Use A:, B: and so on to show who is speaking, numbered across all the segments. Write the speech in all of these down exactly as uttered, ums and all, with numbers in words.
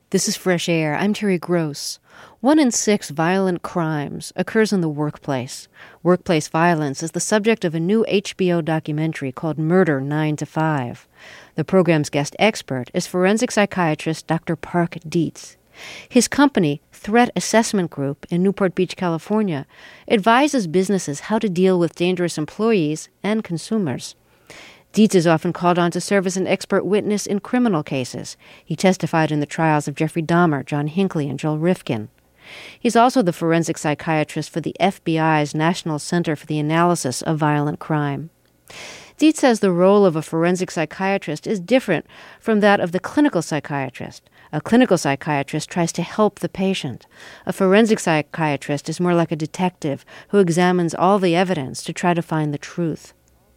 A: This is Fresh Air. I'm Terry Gross. One in six violent crimes occurs in the workplace. Workplace violence is the subject of a new H B O documentary called Murder nine to five. The program's guest expert is forensic psychiatrist Doctor Park Dietz. His company, Threat Assessment Group in Newport Beach, California, advises businesses how to deal with dangerous employees and consumers. Dietz is often called on to serve as an expert witness in criminal cases. He testified in the trials of Jeffrey Dahmer, John Hinckley, and Joel Rifkin. He's also the forensic psychiatrist for the F B I's National Center for the Analysis of Violent Crime. Dietz says the role of a forensic psychiatrist is different from that of the clinical psychiatrist. A clinical psychiatrist tries to help the patient. A forensic psychiatrist is more like a detective who examines all the evidence to try to find the truth.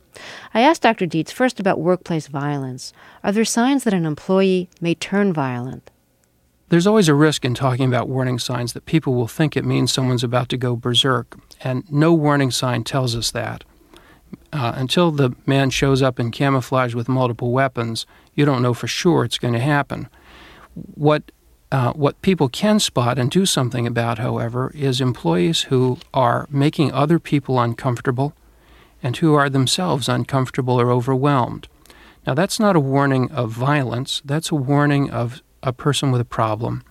A: I asked Doctor Dietz first about workplace violence. Are there signs that an employee may turn violent?
B: There's always a risk in talking about warning signs that people will think it means someone's about to go berserk, and no warning sign tells us that. Uh, until the man shows up in camouflage with multiple weapons, you don't know for sure it's going to happen. What uh, what people can spot and do something about, however, is employees who are making other people uncomfortable and who are themselves uncomfortable or overwhelmed. Now, that's not a warning of violence. That's a warning of a person with a problem.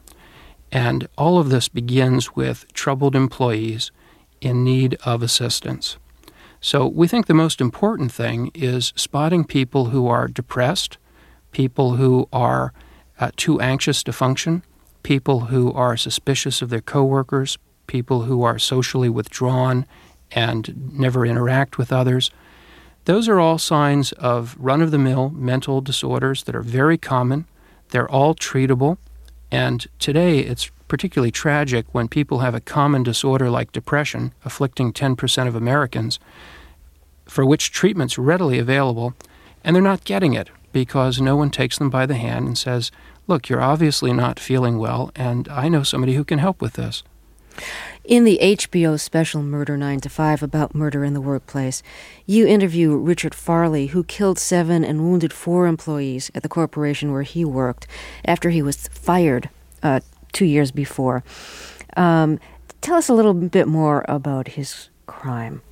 B: And all of this begins with troubled employees in need of assistance. So we think the most important thing is spotting people who are depressed, people who are uh, too anxious to function, people who are suspicious of their coworkers, people who are socially withdrawn and never interact with others. Those are all signs of run-of-the-mill mental disorders that are very common. They're all treatable. And today it's particularly tragic when people have a common disorder like depression, afflicting ten percent of Americans, for which treatment's readily available, and they're not getting it because no one takes them by the hand and says, look, you're obviously not feeling well, and I know somebody who can help with this.
A: In the H B O special Murder nine to five about murder in the workplace, you interview Richard Farley, who killed seven and wounded four employees at the corporation where he worked after he was fired uh, two years before. Um, tell us a little bit more about his crime.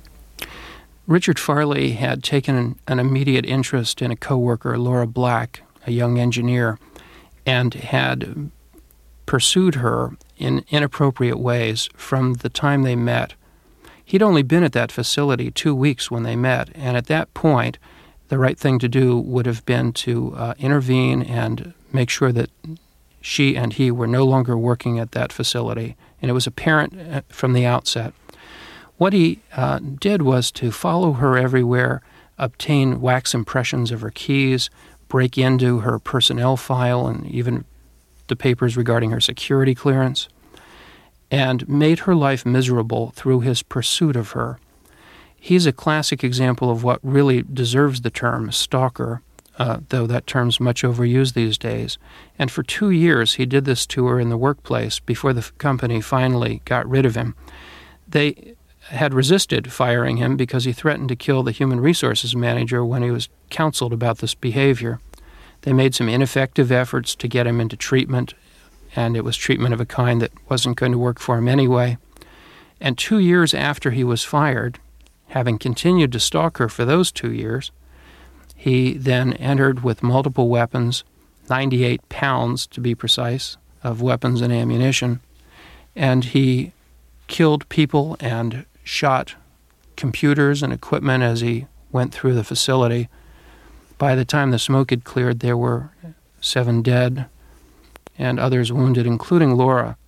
B: Richard Farley had taken an, an immediate interest in a coworker, Laura Black, a young engineer, and had pursued her in inappropriate ways from the time they met. He'd only been at that facility two weeks when they met, and at that point, the right thing to do would have been to uh, intervene and make sure that she and he were no longer working at that facility, and it was apparent from the outset. What he uh, did was to follow her everywhere, obtain wax impressions of her keys, break into her personnel file and even the papers regarding her security clearance, and made her life miserable through his pursuit of her. He's a classic example of what really deserves the term stalker, uh, though that term's much overused these days. And for two years he did this to her in the workplace before the company finally got rid of him. They had resisted firing him because he threatened to kill the human resources manager when he was counseled about this behavior. They made some ineffective efforts to get him into treatment, and it was treatment of a kind that wasn't going to work for him anyway. And two years after he was fired, having continued to stalk her for those two years, he then entered with multiple weapons, ninety-eight pounds to be precise, of weapons and ammunition, and he killed people and shot computers and equipment as he went through the facility. By the time the smoke had cleared, there were seven dead and others wounded, including Laura.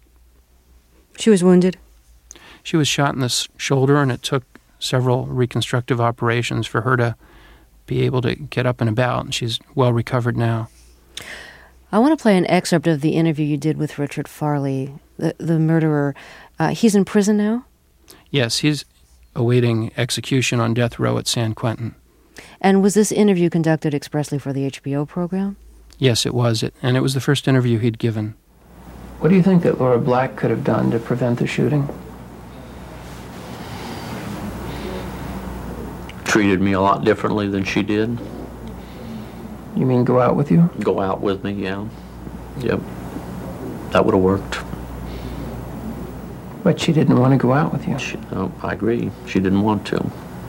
A: She was wounded?
B: She was shot in the shoulder, and it took several reconstructive operations for her to be able to get up and about, and she's well recovered now.
A: I want to play an excerpt of the interview you did with Richard Farley, the, the murderer. Uh, he's in prison now?
B: Yes, he's awaiting execution on death row at San Quentin.
A: And was this interview conducted expressly for the H B O program?
B: Yes, it was, it, and it was the first interview he'd given. What do you think that Laura Black could have done to prevent the shooting?
C: Treated me a lot differently than she did.
B: You mean go out with you?
C: Go out with me, yeah. Yep. That would have worked.
B: But she didn't want to go out with you.
C: She, no, I agree. She didn't want to.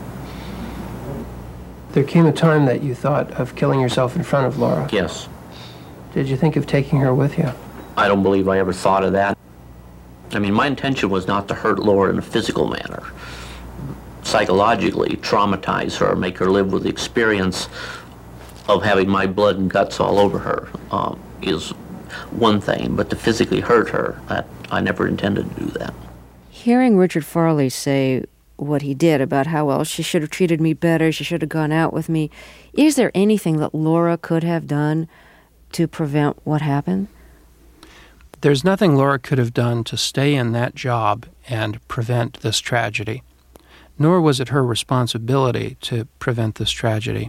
B: There came a time that you thought of killing yourself in front of Laura.
C: Yes.
B: Did you think of taking her with you?
C: I don't believe I ever thought of that. I mean, my intention was not to hurt Laura in a physical manner. Psychologically, traumatize her, make her live with the experience of having my blood and guts all over her um, is one thing, but to physically hurt her, that, I never intended to do that.
A: Hearing Richard Farley say what he did about how, well, she should have treated me better, she should have gone out with me, is there anything that Laura could have done to prevent what happened?
B: There's nothing Laura could have done to stay in that job and prevent this tragedy, nor was it her responsibility to prevent this tragedy.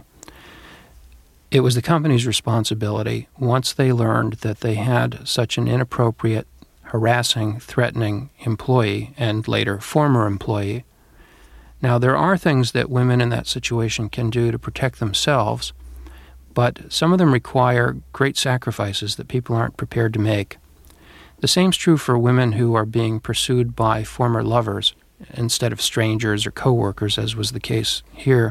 B: It was the company's responsibility once they learned that they had such an inappropriate, harassing, threatening employee, and later former employee. Now, there are things that women in that situation can do to protect themselves, but some of them require great sacrifices that people aren't prepared to make. The same's true for women who are being pursued by former lovers instead of strangers or coworkers, as was the case here.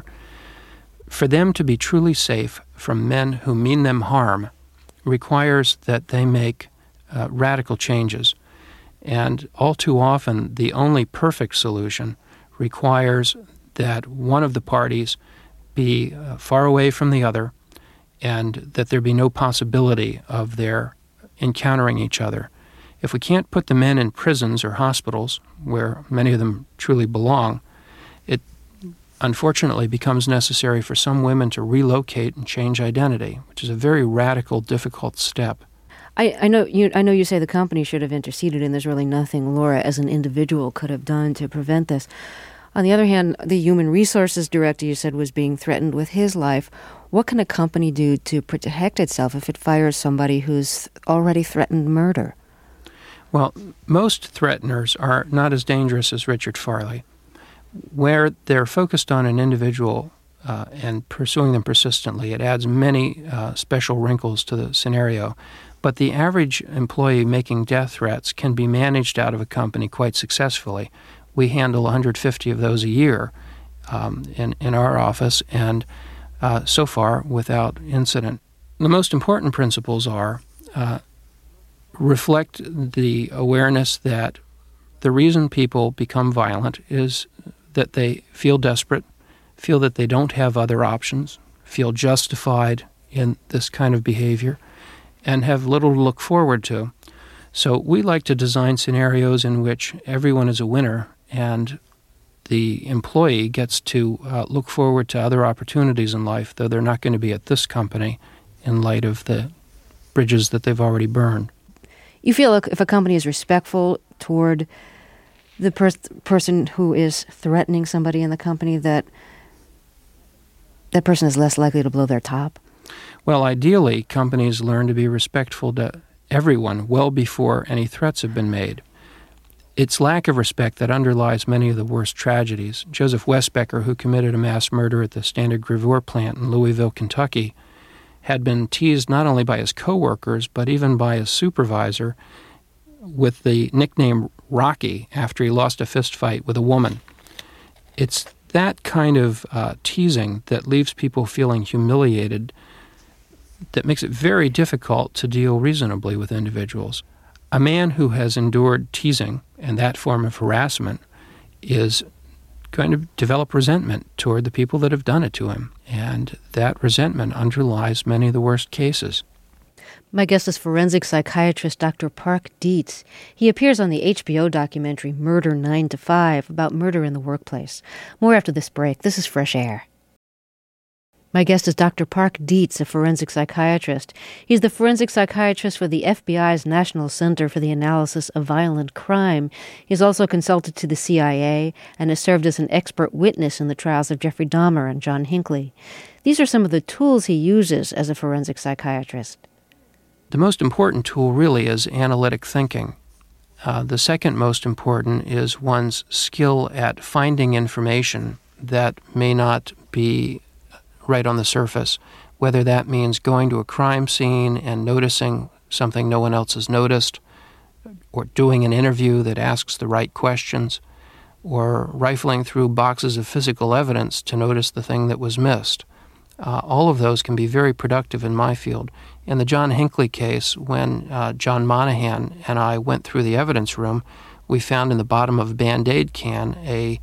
B: For them to be truly safe from men who mean them harm requires that they make uh, radical changes. And all too often, the only perfect solution requires that one of the parties be uh, far away from the other and that there be no possibility of their encountering each other. If we can't put the men in prisons or hospitals, where many of them truly belong, it unfortunately becomes necessary for some women to relocate and change identity, which is a very radical, difficult step.
A: I, I know you I know you say the company should have interceded, and there's really nothing Laura as an individual could have done to prevent this. On the other hand, the human resources director, you said, was being threatened with his life. What can a company do to protect itself if it fires somebody who's already threatened murder?
B: Well, most threateners are not as dangerous as Richard Farley. Where they're focused on an individual uh, and pursuing them persistently, it adds many uh, special wrinkles to the scenario. But the average employee making death threats can be managed out of a company quite successfully. We handle one hundred fifty of those a year um, in, in our office, and uh, so far without incident. The most important principles are uh, reflect the awareness that the reason people become violent is that they feel desperate, feel that they don't have other options, feel justified in this kind of behavior, and have little to look forward to. So we like to design scenarios in which everyone is a winner and the employee gets to uh, look forward to other opportunities in life, though they're not going to be at this company in light of the bridges that they've already burned.
A: You feel like if a company is respectful toward the per- person who is threatening somebody in the company, that that person is less likely to blow their top?
B: Well, ideally, companies learn to be respectful to everyone well before any threats have been made. It's lack of respect that underlies many of the worst tragedies. Joseph Westbecker, who committed a mass murder at the Standard Gravure plant in Louisville, Kentucky, had been teased not only by his coworkers, but even by his supervisor with the nickname Rocky after he lost a fist fight with a woman. It's that kind of uh, teasing that leaves people feeling humiliated, that makes it very difficult to deal reasonably with individuals. A man who has endured teasing and that form of harassment is going to develop resentment toward the people that have done it to him, and that resentment underlies many of the worst cases.
A: My guest is forensic psychiatrist Doctor Park Dietz. He appears on the H B O documentary Murder nine to five about murder in the workplace. More after this break. This is Fresh Air. My guest is Doctor Park Dietz, a forensic psychiatrist. He's the forensic psychiatrist for the F B I's National Center for the Analysis of Violent Crime. He's also consulted to the C I A and has served as an expert witness in the trials of Jeffrey Dahmer and John Hinckley. These are some of the tools he uses as a forensic psychiatrist.
B: The most important tool really is analytic thinking. Uh, the second most important is one's skill at finding information that may not be right on the surface, whether that means going to a crime scene and noticing something no one else has noticed, or doing an interview that asks the right questions, or rifling through boxes of physical evidence to notice the thing that was missed. Uh, all of those can be very productive in my field. In the John Hinckley case, when uh, John Monahan and I went through the evidence room, we found in the bottom of a Band-Aid can a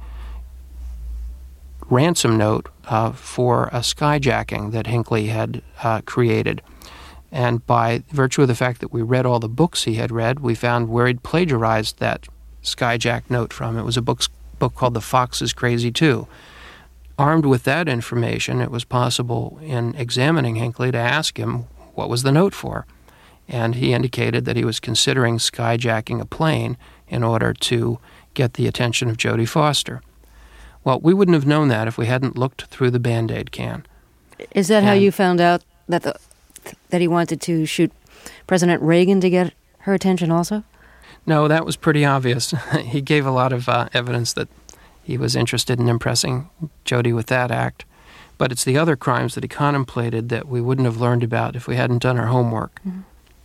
B: ransom note uh, for a skyjacking that Hinckley had uh, created. And by virtue of the fact that we read all the books he had read, we found where he'd plagiarized that skyjack note from. It was a book, book called The Fox is Crazy Too. Armed with that information, it was possible in examining Hinckley to ask him what was the note for. And he indicated that he was considering skyjacking a plane in order to get the attention of Jodie Foster. Well, we wouldn't have known that if we hadn't looked through the Band-Aid can.
A: Is that
B: and,
A: how you found out that the, that he wanted to shoot President Reagan to get her attention also?
B: No, that was pretty obvious. He gave a lot of uh, evidence that he was interested in impressing Jodie with that act. But it's the other crimes that he contemplated that we wouldn't have learned about if we hadn't done our homework.
A: Mm-hmm.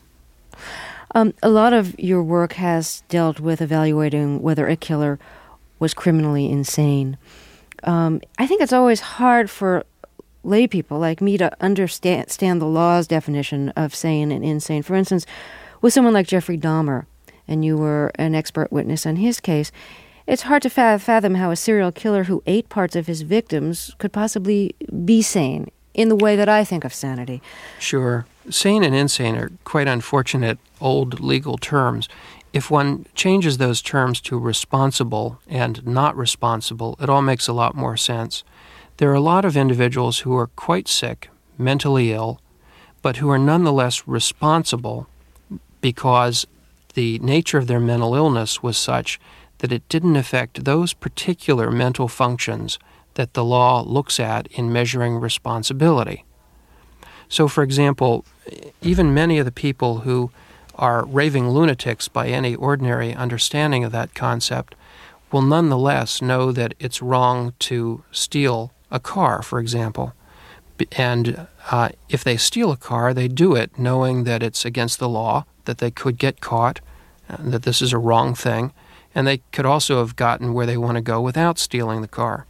A: Um, a lot of your work has dealt with evaluating whether a killer was criminally insane. Um, I think it's always hard for lay people like me to understand the law's definition of sane and insane. For instance, with someone like Jeffrey Dahmer, and you were an expert witness on his case, it's hard to fathom how a serial killer who ate parts of his victims could possibly be sane in the way that I think of sanity.
B: Sure. Sane and insane are quite unfortunate old legal terms. If one changes those terms to responsible and not responsible, it all makes a lot more sense. There are a lot of individuals who are quite sick, mentally ill, but who are nonetheless responsible because the nature of their mental illness was such that it didn't affect those particular mental functions that the law looks at in measuring responsibility. So, for example, even many of the people who are raving lunatics by any ordinary understanding of that concept will nonetheless know that it's wrong to steal a car, for example. And uh, if they steal a car, they do it knowing that it's against the law, that they could get caught, uh, that this is a wrong thing, and they could also have gotten where they want to go without stealing the car.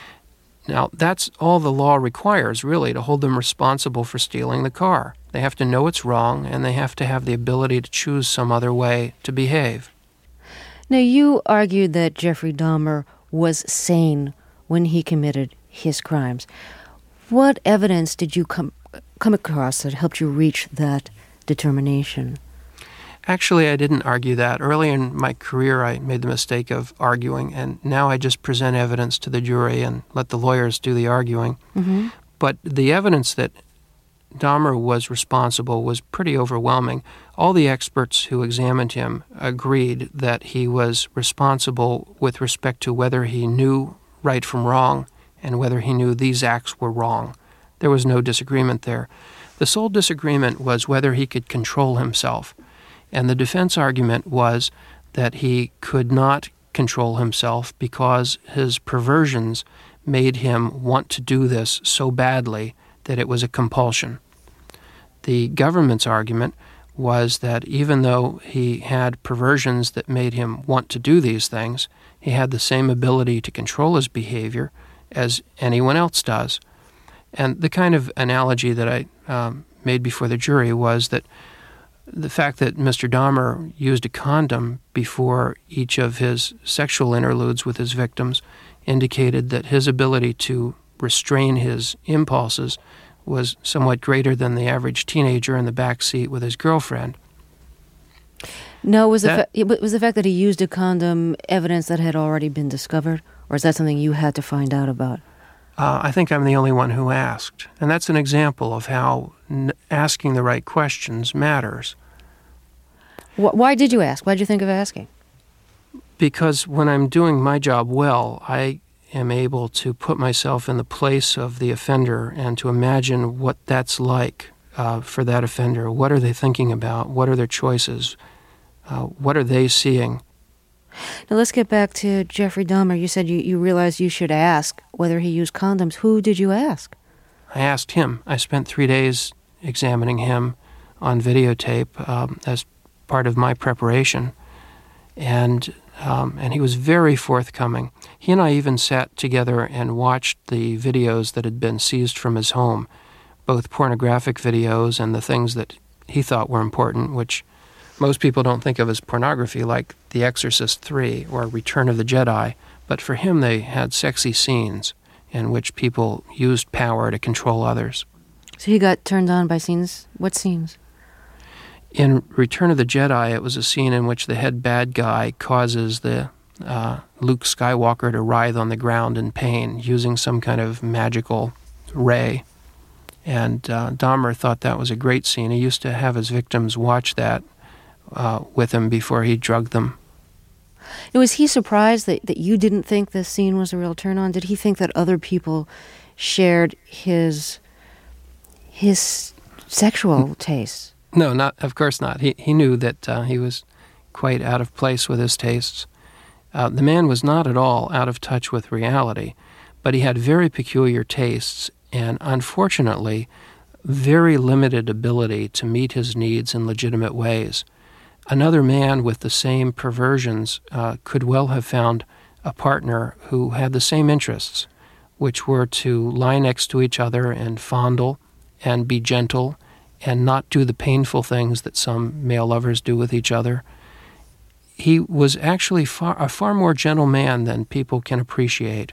B: Now, that's all the law requires, really, to hold them responsible for stealing the car. They have to know it's wrong, and they have to have the ability to choose some other way to behave.
A: Now, you argued that Jeffrey Dahmer was sane when he committed his crimes. What evidence did you come come across that helped you reach that determination?
B: Actually, I didn't argue that. Early in my career, I made the mistake of arguing, and now I just present evidence to the jury and let the lawyers do the arguing.
A: Mm-hmm.
B: But the evidence that Dahmer was responsible was pretty overwhelming. All the experts who examined him agreed that he was responsible with respect to whether he knew right from wrong and whether he knew these acts were wrong. There was no disagreement there. The sole disagreement was whether he could control himself. And the defense argument was that he could not control himself because his perversions made him want to do this so badly that it was a compulsion. The government's argument was that even though he had perversions that made him want to do these things, he had the same ability to control his behavior as anyone else does. And the kind of analogy that I um, made before the jury was that the fact that Mister Dahmer used a condom before each of his sexual interludes with his victims indicated that his ability to restrain his impulses was somewhat greater than the average teenager in the back seat with his girlfriend.
A: No, was the,
B: that,
A: fa- was the fact that he used a condom evidence that had already been discovered? Or is that something you had to find out about?
B: Uh, I think I'm the only one who asked. And that's an example of how n- asking the right questions matters.
A: Wh- why did you ask? Why did you think of asking?
B: Because when I'm doing my job well, I am able to put myself in the place of the offender and to imagine what that's like uh, for that offender. What are they thinking about? What are their choices? Uh, what are they seeing?
A: Now let's get back to Jeffrey Dahmer. You said you, you realized you should ask whether he used condoms. Who did you ask?
B: I asked him. I spent three days examining him on videotape um, as part of my preparation. And um, and he was very forthcoming. He and I even sat together and watched the videos that had been seized from his home, both pornographic videos and the things that he thought were important, which most people don't think of as pornography, like The Exorcist three or Return of the Jedi. But for him, they had sexy scenes in which people used power to control others.
A: So he got turned on by scenes? What scenes?
B: In Return of the Jedi, it was a scene in which the head bad guy causes the uh, Luke Skywalker to writhe on the ground in pain using some kind of magical ray. And uh, Dahmer thought that was a great scene. He used to have his victims watch that uh, with him before he drugged them.
A: And was he surprised that, that you didn't think this scene was a real turn-on? Did he think that other people shared his his sexual tastes?
B: No, not of course not. He he knew that uh, he was quite out of place with his tastes. Uh, the man was not at all out of touch with reality, but he had very peculiar tastes and, unfortunately, very limited ability to meet his needs in legitimate ways. Another man with the same perversions uh, could well have found a partner who had the same interests, which were to lie next to each other and fondle and be gentle and not do the painful things that some male lovers do with each other. He was actually far, a far more gentle man than people can appreciate.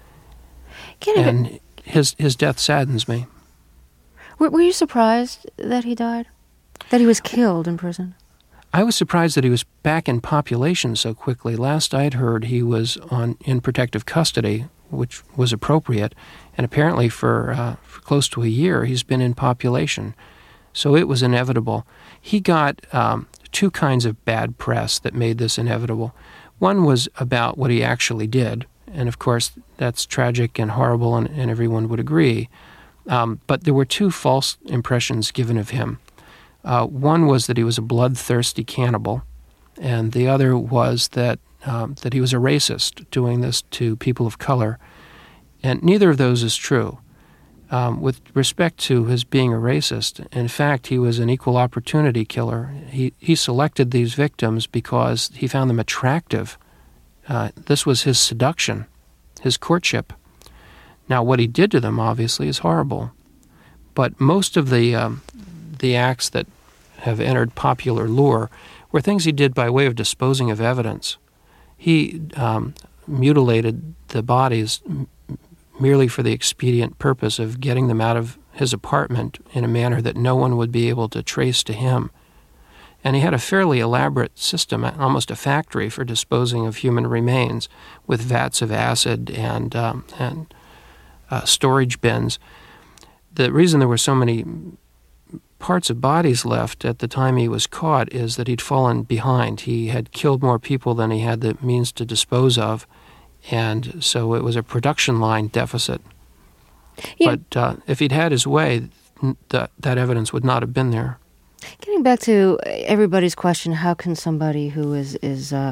A: Can
B: and
A: it,
B: his his death saddens me.
A: Were, were you surprised that he died? That he was killed in prison?
B: I was surprised that he was back in population so quickly. Last I'd heard, he was on in protective custody, which was appropriate, and apparently for, uh, for close to a year he's been in population. So it was inevitable. He got um, two kinds of bad press that made this inevitable. One was about what he actually did, and of course that's tragic and horrible, and, and everyone would agree. Um, but there were two false impressions given of him. Uh, one was that he was a bloodthirsty cannibal, and the other was that um, that he was a racist, doing this to people of color. And neither of those is true. Um, with respect to his being a racist, in fact, he was an equal opportunity killer. He, he selected these victims because he found them attractive. Uh, this was his seduction, his courtship. Now, what he did to them, obviously, is horrible. But most of the um, the acts that have entered popular lore were things he did by way of disposing of evidence. He um, mutilated the bodies merely for the expedient purpose of getting them out of his apartment in a manner that no one would be able to trace to him. And he had a fairly elaborate system, almost a factory, for disposing of human remains, with vats of acid and um, and uh, storage bins. The reason there were so many parts of bodies left at the time he was caught is that he'd fallen behind. He had killed more people than he had the means to dispose of, and so it was a production line deficit. Yeah. But uh, if he'd had his way, th- that evidence would not have been there.
A: Getting back to everybody's question, how can somebody who is, is uh,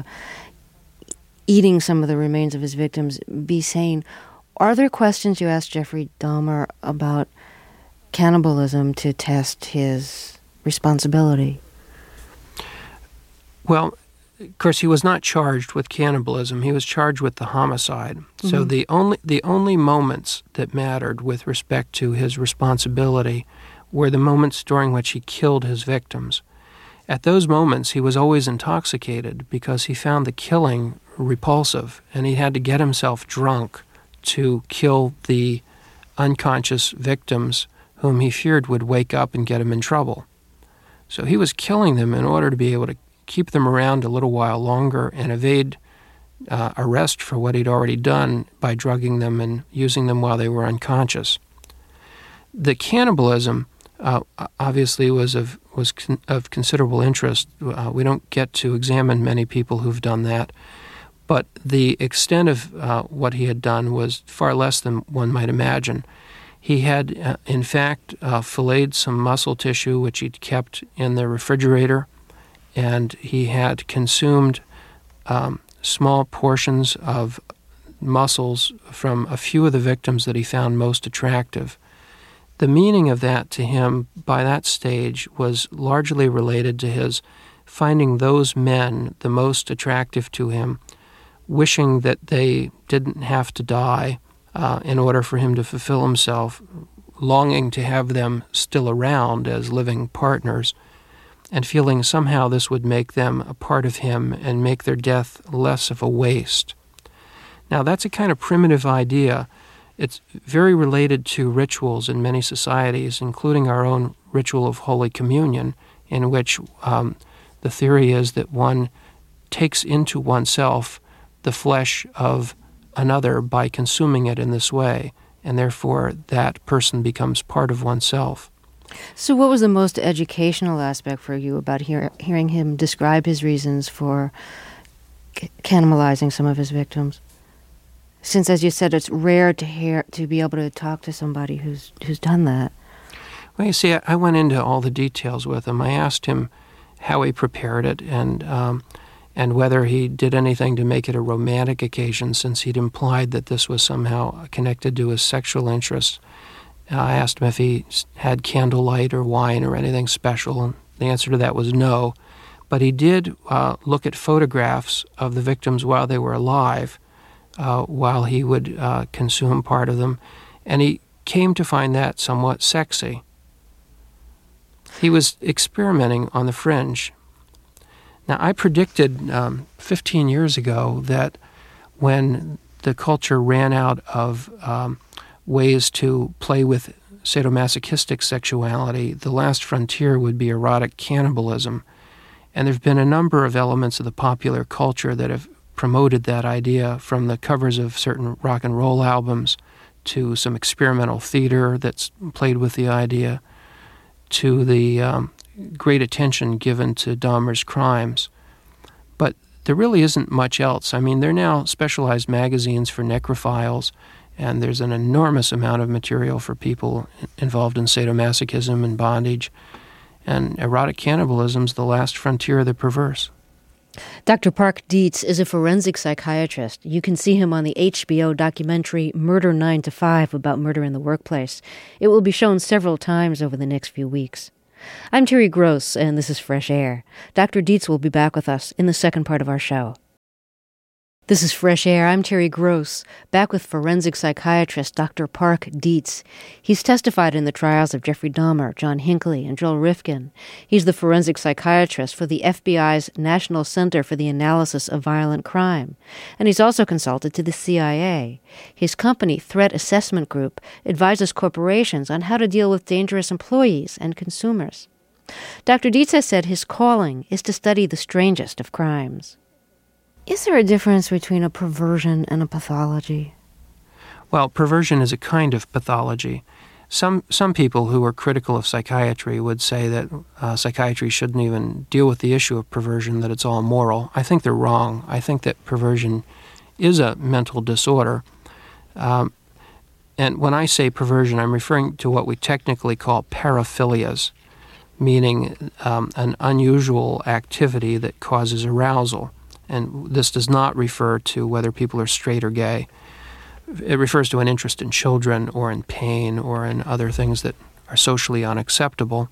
A: eating some of the remains of his victims be sane? Are there questions you asked Jeffrey Dahmer about cannibalism to test his responsibility?
B: Well, of course, he was not charged with cannibalism. He was charged with the homicide. Mm-hmm. So the only the only moments that mattered with respect to his responsibility were the moments during which he killed his victims. At those moments, he was always intoxicated because he found the killing repulsive, and he had to get himself drunk to kill the unconscious victims whom he feared would wake up and get him in trouble. So he was killing them in order to be able to keep them around a little while longer and evade uh, arrest for what he'd already done by drugging them and using them while they were unconscious. The cannibalism uh, obviously was of was con- of considerable interest. Uh, we don't get to examine many people who've done that, but the extent of uh, what he had done was far less than one might imagine. He had, uh, in fact, uh, filleted some muscle tissue which he'd kept in the refrigerator, and he had consumed um, small portions of muscles from a few of the victims that he found most attractive. The meaning of that to him by that stage was largely related to his finding those men the most attractive to him, wishing that they didn't have to die uh, in order for him to fulfill himself, longing to have them still around as living partners, and feeling somehow this would make them a part of him and make their death less of a waste. Now, that's a kind of primitive idea. It's very related to rituals in many societies, including our own ritual of Holy Communion, in which um, the theory is that one takes into oneself the flesh of another by consuming it in this way, and therefore that person becomes part of oneself.
A: So what was the most educational aspect for you about hear, hearing him describe his reasons for c- cannibalizing some of his victims? Since, as you said, it's rare to hear to be able to talk to somebody who's who's done that.
B: Well, you see, I, I went into all the details with him. I asked him how he prepared it and um, and whether he did anything to make it a romantic occasion, since he'd implied that this was somehow connected to his sexual interests. I asked him if he had candlelight or wine or anything special, and the answer to that was no. But he did uh, look at photographs of the victims while they were alive, uh, while he would uh, consume part of them, and he came to find that somewhat sexy. He was experimenting on the fringe. Now, I predicted um, fifteen years ago that when the culture ran out of um, ways to play with sadomasochistic sexuality, the last frontier would be erotic cannibalism. And there have been a number of elements of the popular culture that have promoted that idea, from the covers of certain rock and roll albums to some experimental theater that's played with the idea, to the um, great attention given to Dahmer's crimes. But there really isn't much else. I mean, there are now specialized magazines for necrophiles, and there's an enormous amount of material for people involved in sadomasochism and bondage. And erotic cannibalism's the last frontier of the perverse.
A: Doctor Park Dietz is a forensic psychiatrist. You can see him on the H B O documentary Murder nine to five about murder in the workplace. It will be shown several times over the next few weeks. I'm Terry Gross, and this is Fresh Air. Doctor Dietz will be back with us in the second part of our show. This is Fresh Air. I'm Terry Gross, back with forensic psychiatrist Doctor Park Dietz. He's testified in the trials of Jeffrey Dahmer, John Hinckley, and Joel Rifkin. He's the forensic psychiatrist for the F B I's National Center for the Analysis of Violent Crime, and he's also consulted to the C I A. His company, Threat Assessment Group, advises corporations on how to deal with dangerous employees and consumers. Doctor Dietz has said his calling is to study the strangest of crimes. Is there a difference between a perversion and a pathology?
B: Well, perversion is a kind of pathology. Some some people who are critical of psychiatry would say that uh, psychiatry shouldn't even deal with the issue of perversion, that it's all moral. I think they're wrong. I think that perversion is a mental disorder. Um, and when I say perversion, I'm referring to what we technically call paraphilias, meaning um, an unusual activity that causes arousal. And this does not refer to whether people are straight or gay. It refers to an interest in children or in pain or in other things that are socially unacceptable.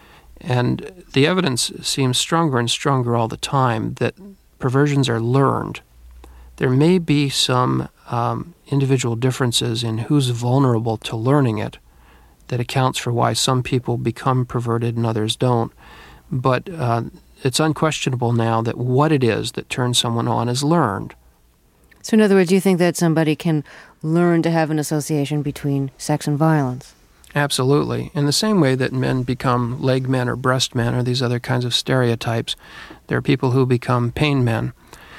B: And the evidence seems stronger and stronger all the time that perversions are learned. There may be some um, individual differences in who's vulnerable to learning it that accounts for why some people become perverted and others don't. But uh, it's unquestionable now that what it is that turns someone on is learned.
A: So in other words, you think that somebody can learn to have an association between sex and violence?
B: Absolutely. In the same way that men become leg men or breast men or these other kinds of stereotypes, there are people who become pain men.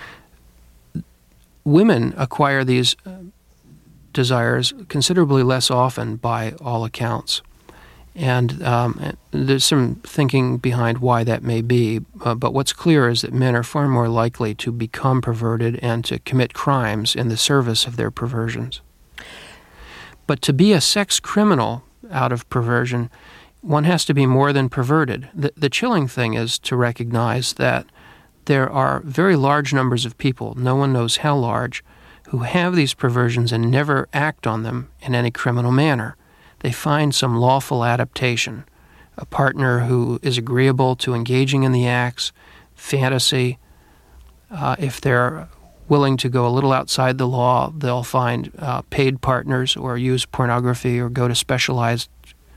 B: Women acquire these desires considerably less often by all accounts. And um, there's some thinking behind why that may be, uh, but what's clear is that men are far more likely to become perverted and to commit crimes in the service of their perversions. But to be a sex criminal out of perversion, one has to be more than perverted. The, the chilling thing is to recognize that there are very large numbers of people, no one knows how large, who have these perversions and never act on them in any criminal manner. they find some lawful adaptation, a partner who is agreeable to engaging in the acts, fantasy. Uh, if they're willing to go a little outside the law, they'll find uh, paid partners or use pornography or go to specialized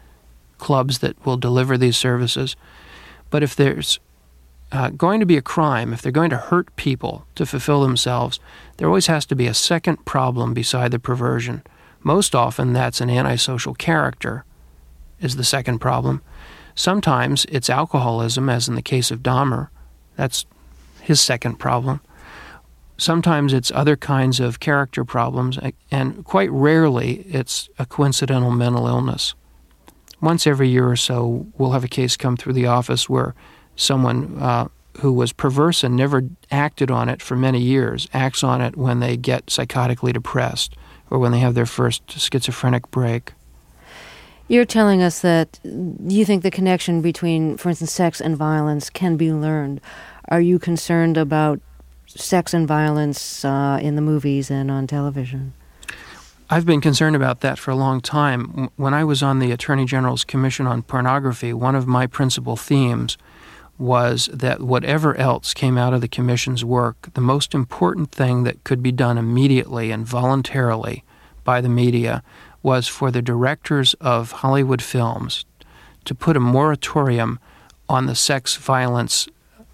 B: clubs that will deliver these services. But if there's uh, going to be a crime, if they're going to hurt people to fulfill themselves, there always has to be a second problem beside the perversion. Most often that's an antisocial character is the second problem. Sometimes it's alcoholism, as in the case of Dahmer. That's his second problem. Sometimes it's other kinds of character problems, and quite rarely it's a coincidental mental illness. Once every year or so, we'll have a case come through the office where someone uh, who was perverse and never acted on it for many years acts on it when they get psychotically depressed or when they have their first schizophrenic break.
A: You're telling us that you think the connection between, for instance, sex and violence can be learned. Are you concerned about sex and violence uh, in the movies and on television?
B: I've been concerned about that for a long time. When I was on the Attorney General's Commission on Pornography, one of my principal themes was that whatever else came out of the Commission's work, the most important thing that could be done immediately and voluntarily by the media was for the directors of Hollywood films to put a moratorium on the sex violence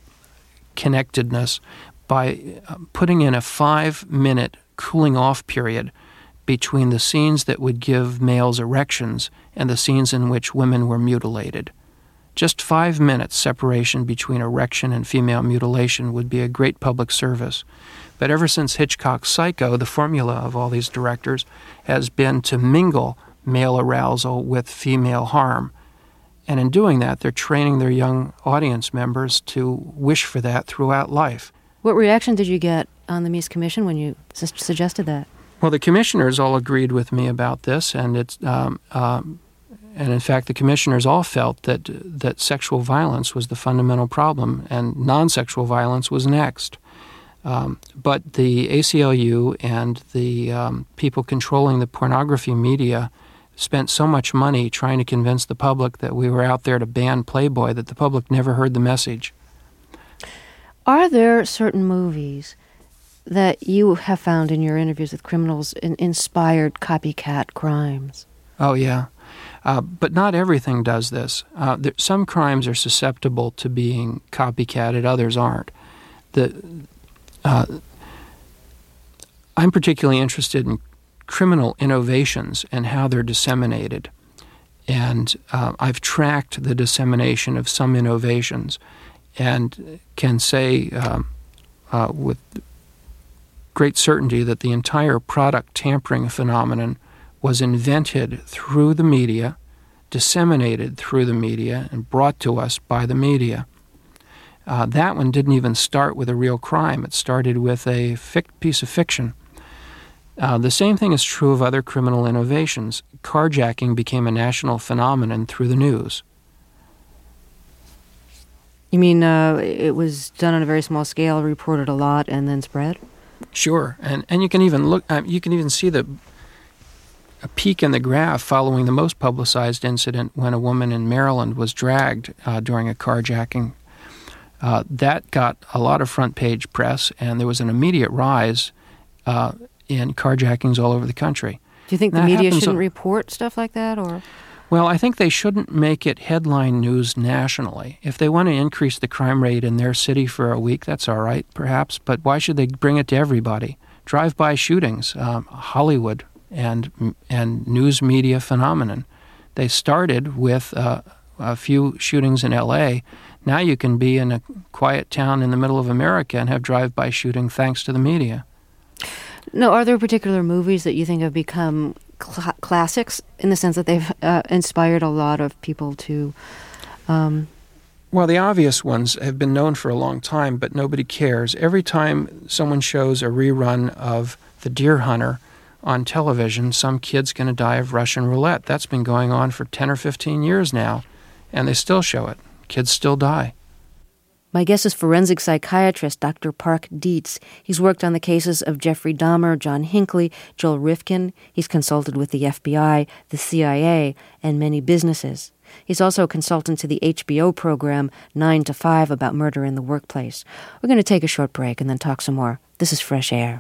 B: connectedness by putting in a five-minute cooling-off period between the scenes that would give males erections and the scenes in which women were mutilated. Just five minutes separation between erection and female mutilation would be a great public service. But ever since Hitchcock's Psycho, the formula of all these directors has been to mingle male arousal with female harm. And in doing that, they're training their young audience members to wish for that throughout life.
A: What reaction did you get on the Mies Commission when you su- suggested that?
B: Well, the commissioners all agreed with me about this, and it's um, um, and in fact, the commissioners all felt that that sexual violence was the fundamental problem, and non-sexual violence was next. Um, but the A C L U and the um, people controlling the pornography media spent so much money trying to convince the public that we were out there to ban Playboy that the public never heard the message.
A: Are there certain movies that you have found in your interviews with criminals in, inspired copycat crimes?
B: Oh, yeah. Uh, but not everything does this. Uh, there, some crimes are susceptible to being copycatted, others aren't. The, uh, I'm particularly interested in criminal innovations and how they're disseminated. And uh, I've tracked the dissemination of some innovations and can say um, uh, with great certainty that the entire product tampering phenomenon was invented through the media, disseminated through the media, and brought to us by the media. Uh, that one didn't even start with a real crime. It started with a fic- piece of fiction. Uh, the same thing is true of other criminal innovations. Carjacking became a national phenomenon through the news.
A: You mean uh, it was done on a very small scale, reported a lot, and then spread?
B: Sure, and and you can even look. Um, you can even see the a peak in the graph following the most publicized incident when a woman in Maryland was dragged uh, during a carjacking. Uh, that got a lot of front page press, and there was an immediate rise uh, in carjackings all over the country.
A: Do you think the
B: that
A: media shouldn't
B: on,
A: report stuff like that, or?
B: Well, I think they shouldn't make it headline news nationally. If they want to increase the crime rate in their city for a week, that's all right, perhaps. But why should they bring it to everybody? Drive-by shootings, um, Hollywood, and and news media phenomenon. They started with uh, a few shootings in L A. Now you can be in a quiet town in the middle of America and have drive-by shooting thanks to the media.
A: No, are there particular movies that you think have become cl- classics in the sense that they've uh, inspired a lot of people to... Um...
B: Well, the obvious ones have been known for a long time, but nobody cares. Every time someone shows a rerun of The Deer Hunter on television, some kid's going to die of Russian roulette. That's been going on for ten or fifteen years now, and they still show it. Kids still die.
A: My guest is forensic psychiatrist Doctor Park Dietz. He's worked on the cases of Jeffrey Dahmer, John Hinckley, Joel Rifkin. He's consulted with the F B I, the C I A, and many businesses. He's also a consultant to the H B O program nine to five about murder in the workplace. We're going to take a short break and then talk some more. This is Fresh Air.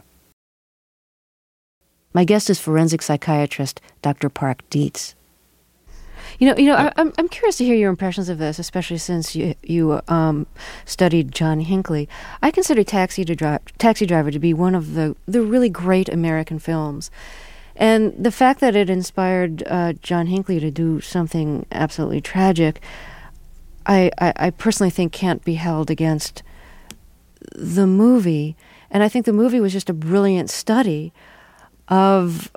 A: My guest is forensic psychiatrist Doctor Park Dietz. You know, you know, I, I'm I'm curious to hear your impressions of this, especially since you you um, studied John Hinckley. I consider Taxi to Dri- Taxi Driver to be one of the the really great American films, and the fact that it inspired uh, John Hinckley to do something absolutely tragic, I, I I personally think can't be held against the movie, and I think the movie was just a brilliant study of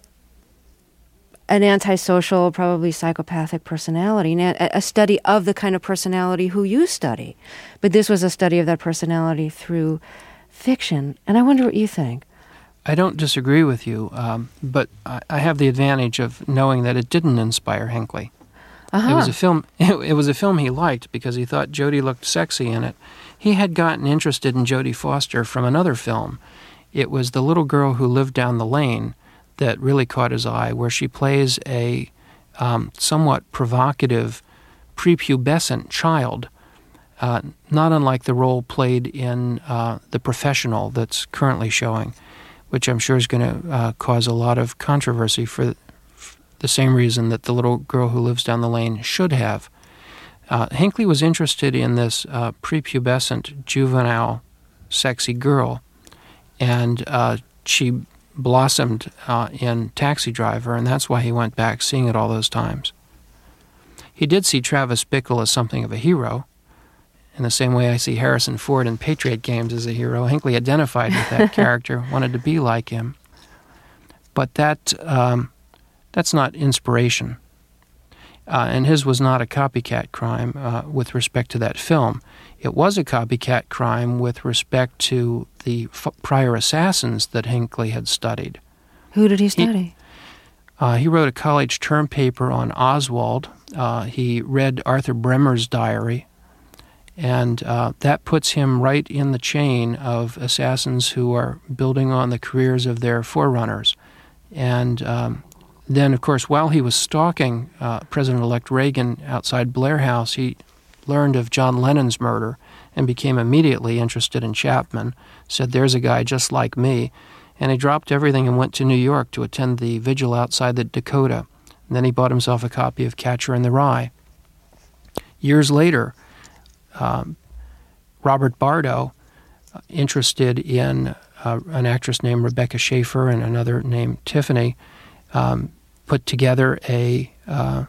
A: an antisocial, probably psychopathic personality, and a, a study of the kind of personality who you study. But this was a study of that personality through fiction, and I wonder what you think.
B: I don't disagree with you, um, but I, I have the advantage of knowing that it didn't inspire Hinckley. Uh-huh. It was a film. It, it was a film he liked because he thought Jodie looked sexy in it. He had gotten interested in Jodie Foster from another film. It was The Little Girl Who Lived Down the Lane that really caught his eye, where she plays a um, somewhat provocative, prepubescent child, uh, not unlike the role played in uh, The Professional that's currently showing, which I'm sure is going to uh, cause a lot of controversy for the same reason that The Little Girl Who Lives Down the Lane should have. Uh, Hinckley was interested in this uh, prepubescent, juvenile, sexy girl, and uh, she blossomed uh, in Taxi Driver, and that's why he went back seeing it all those times. He did see Travis Bickle as something of a hero, in the same way I see Harrison Ford in Patriot Games as a hero. Hinckley identified with that character, wanted to be like him. But that um, that's not inspiration. Uh, and his was not a copycat crime uh, with respect to that film. It was a copycat crime with respect to the f- prior assassins that Hinckley had studied.
A: Who did he study?
B: He, uh, he wrote a college term paper on Oswald. Uh, he read Arthur Bremer's diary, and uh, that puts him right in the chain of assassins who are building on the careers of their forerunners. And um, then, of course, while he was stalking uh, President-elect Reagan outside Blair House, he learned of John Lennon's murder and became immediately interested in Chapman, said, "There's a guy just like me." And he dropped everything and went to New York to attend the vigil outside the Dakota. And then he bought himself a copy of Catcher in the Rye. Years later, um, Robert Bardo, uh, interested in uh, an actress named Rebecca Schaefer and another named Tiffany, um, put together a uh,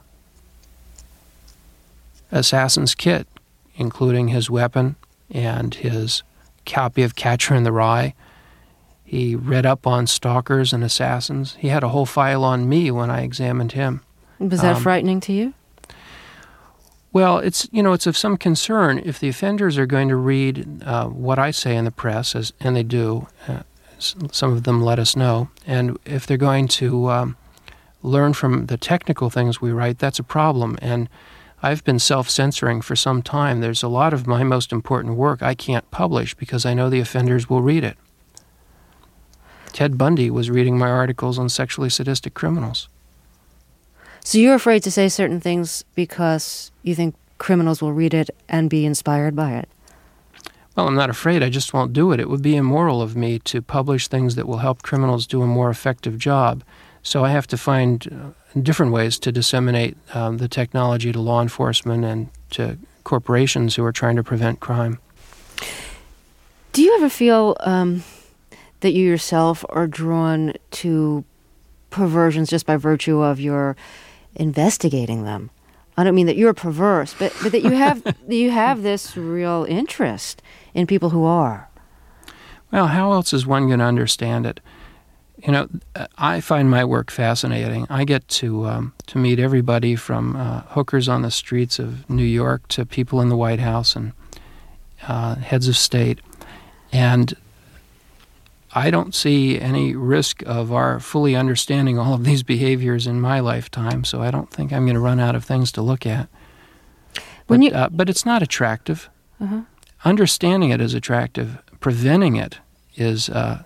B: assassin's kit, including his weapon and his copy of Catcher in the Rye. He read up on stalkers and assassins. He had a whole file on me when I examined him.
A: Was that
B: um,
A: frightening to you?
B: Well, it's you know it's of some concern if the offenders are going to read uh, what I say in the press, as, and they do. Uh, some of them let us know, and if they're going to um, learn from the technical things we write, that's a problem. And I've been self-censoring for some time. There's a lot of my most important work I can't publish because I know the offenders will read it. Ted Bundy was reading my articles on sexually sadistic criminals.
A: So you're afraid to say certain things because you think criminals will read it and be inspired by it?
B: Well, I'm not afraid. I just won't do it. It would be immoral of me to publish things that will help criminals do a more effective job. So I have to find uh, different ways to disseminate um, the technology to law enforcement and to corporations who are trying to prevent crime.
A: Do you ever feel um, that you yourself are drawn to perversions just by virtue of your investigating them? I don't mean that you're perverse, but, but that you have you have this real interest in people who are.
B: Well, how else is one going to understand it? You know, I find my work fascinating. I get to um, to meet everybody from uh, hookers on the streets of New York to people in the White House and uh, heads of state. And I don't see any risk of our fully understanding all of these behaviors in my lifetime, so I don't think I'm going to run out of things to look at. But,
A: When you,
B: uh, but it's not attractive.
A: uh-huh.
B: understanding it is attractive. Preventing it is uh,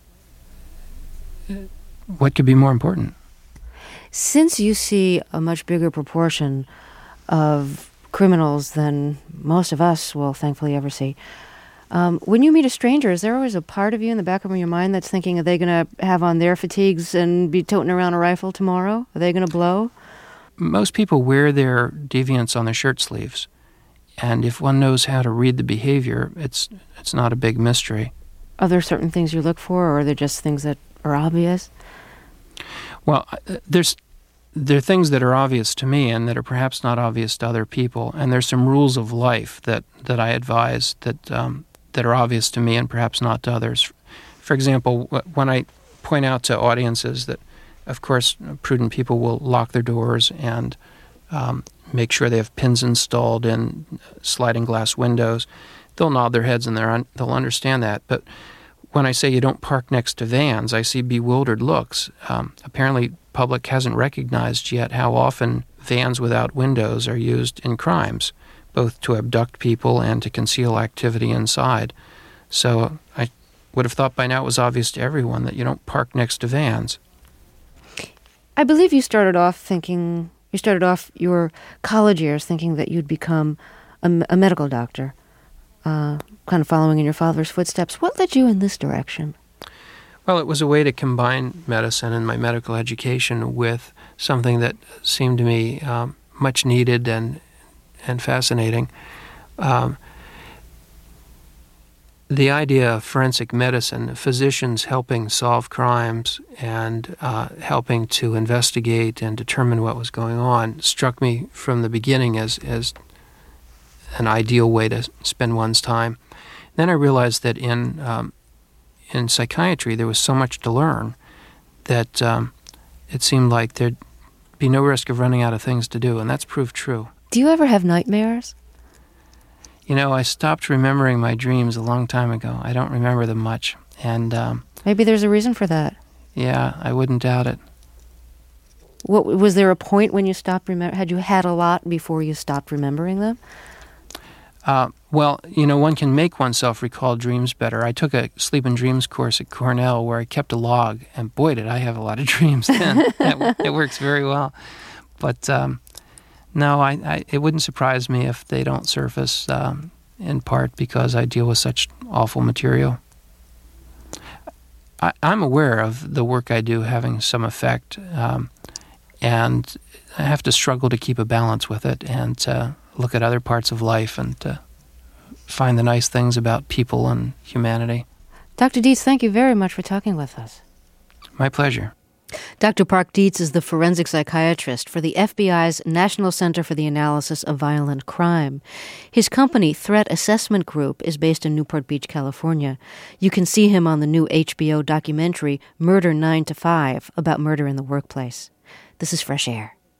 B: what could be more important.
A: Since you see a much bigger proportion of criminals than most of us will thankfully ever see, um, when you meet a stranger, is there always a part of you in the back of your mind that's thinking, are they going to have on their fatigues and be toting around a rifle tomorrow? Are they going to blow?
B: Most people wear their deviance on their shirt sleeves. And if one knows how to read the behavior, it's it's not a big mystery.
A: Are there certain things you look for, or are there just things that are obvious?
B: Well, there's there are things that are obvious to me and that are perhaps not obvious to other people. And there's some rules of life that, that I advise that um, that are obvious to me and perhaps not to others. For example, when I point out to audiences that, of course, prudent people will lock their doors and um, make sure they have pins installed in sliding glass windows, they'll nod their heads and they're un- they'll understand that. But when I say you don't park next to vans, I see bewildered looks. Um, apparently, public hasn't recognized yet how often vans without windows are used in crimes, both to abduct people and to conceal activity inside. So I would have thought by now it was obvious to everyone that you don't park next to vans.
A: I believe you started off thinking, you started off your college years thinking that you'd become a, a medical doctor, uh, kind of following in your father's footsteps. What led you in this direction?
B: Well, it was a way to combine medicine and my medical education with something that seemed to me um, much needed and and fascinating. Um, the idea of forensic medicine, physicians helping solve crimes and uh, helping to investigate and determine what was going on, struck me from the beginning as, as an ideal way to spend one's time. Then I realized that in um, in psychiatry there was so much to learn that um, it seemed like there'd be no risk of running out of things to do, and that's proved true.
A: Do you ever have nightmares?
B: You know, I stopped remembering my dreams a long time ago. I don't remember them much. And um,
A: maybe there's a reason for that.
B: Yeah, I wouldn't doubt it.
A: What was there a point when you stopped remember? Had you had a lot before you stopped remembering them?
B: Uh, well, you know, one can make oneself recall dreams better. I took a sleep and dreams course at Cornell where I kept a log, and boy, did I have a lot of dreams then. it, it works very well. But um, no, I, I, it wouldn't surprise me if they don't surface, um, in part because I deal with such awful material. I, I'm aware of the work I do having some effect, um, and I have to struggle to keep a balance with it and uh, look at other parts of life and uh, find the nice things about people and humanity.
A: Doctor Dietz, thank you very much for talking with us.
B: My pleasure.
A: Doctor Park Dietz is the forensic psychiatrist for the F B I's National Center for the Analysis of Violent Crime. His company, Threat Assessment Group, is based in Newport Beach, California. You can see him on the new H B O documentary Murder nine to five about murder in the workplace. This is Fresh Air.